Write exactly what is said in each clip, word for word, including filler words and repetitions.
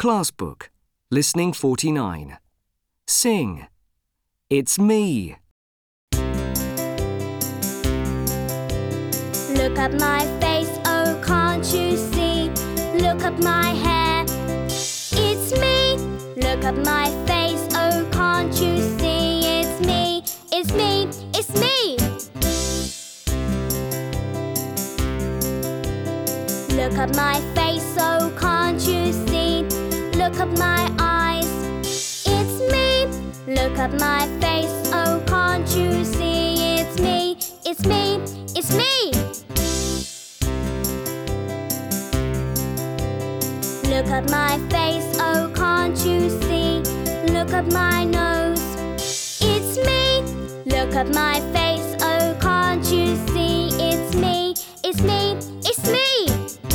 Class Book, Listening forty-nine. Sing. It's me. Look at my face, oh can't you see? Look at my hair, it's me. Look at my face, oh can't you see? It's me, it's me, it's me. Look at my face, oh can't you see? Look at my eyes, it's me. Look at my face, oh can't you see? It's me, it's me, it's me. Look at my face, oh can't you see? Look at my nose, it's me. Look at my face, oh can't you see? It's me, it's me, it's me.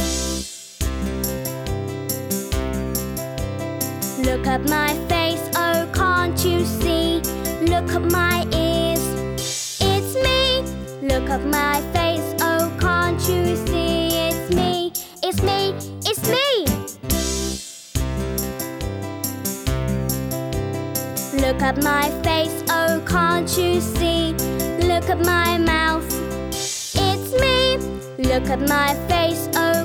Look at my face, oh can't you see? Look at my ears, it's me. Look at my face, oh can't you see? It's me, it's me, it's me. Look at my face, oh can't you see? Look at my mouth, it's me. Look at my face, oh